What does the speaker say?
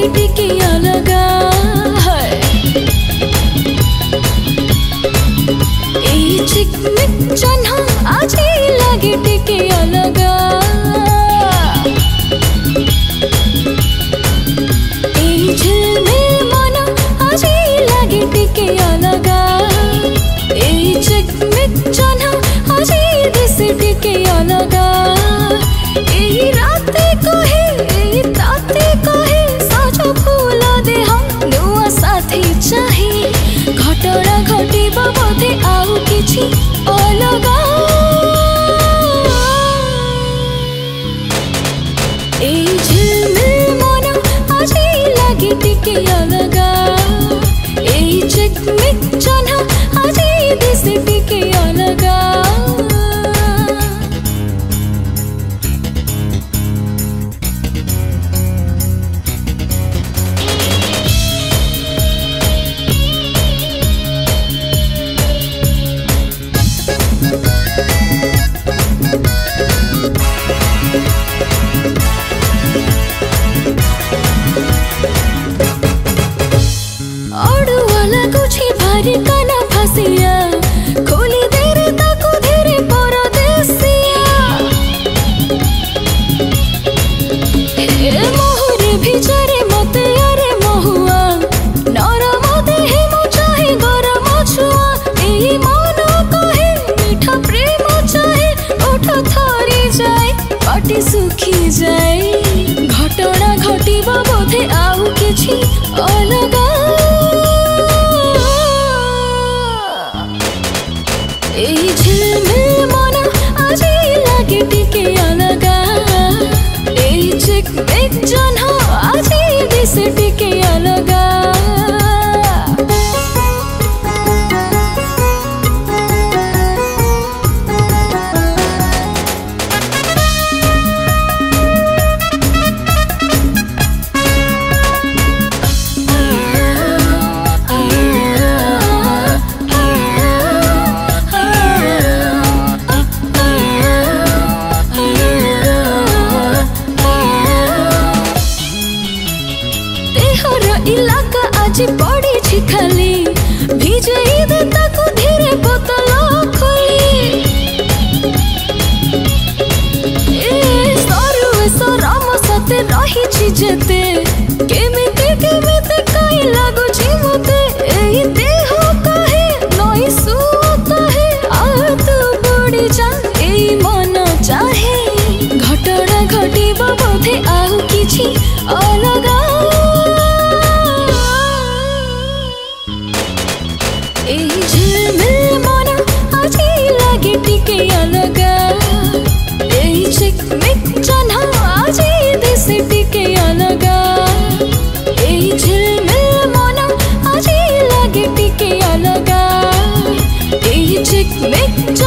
टिके अलगा चिकमिक जन्हा आज लगे टिके अलगा झिलमिल मन आज लगे टिके अलगा चिकमिक जन्हा आज दिस टिके अलगा राते कहे ताते कहे साज फूल देह नुआ साथी चाहे घटना घटिबा बोधे आउ किछि अलगा झिलमिल मन आज लगे टिके अलगा चिकमिक जन्हा आज दिस टिके अलगा भारी काना फसिया खोली दे रे ताको धेरे परदेसिया मोहरे भिजरे मते अरे महुआ नरम देहे मो चाहे गरम छुआ एही मन कहे मीठा प्रेम चाहे ओठ थरी जाए पाटी सुखी जाए घटना घटिबा बोधे आउ किछि अलगा झिलमिल मन आज लगे टिके अलगा चिकमिक जन्हा आज दिस टिके अलगा इलाका आज पड़ी छी खाली भिजे दे ताको धीरे बोतल खोली सरुए सरम सते रही छी जेते केमिते काई लागो छी मते एही देह कहे नई सु कहे आ तू बड़ी जा एही मन चाहे घटना घटिबा बोधे आउ किछि अलगा झिलमिल मन आज लगे टिके अलगा चिकमिक जन्हा आज दिस टिके अलगा झिलमिल मन आज लगे टिके अलगा चिकमिक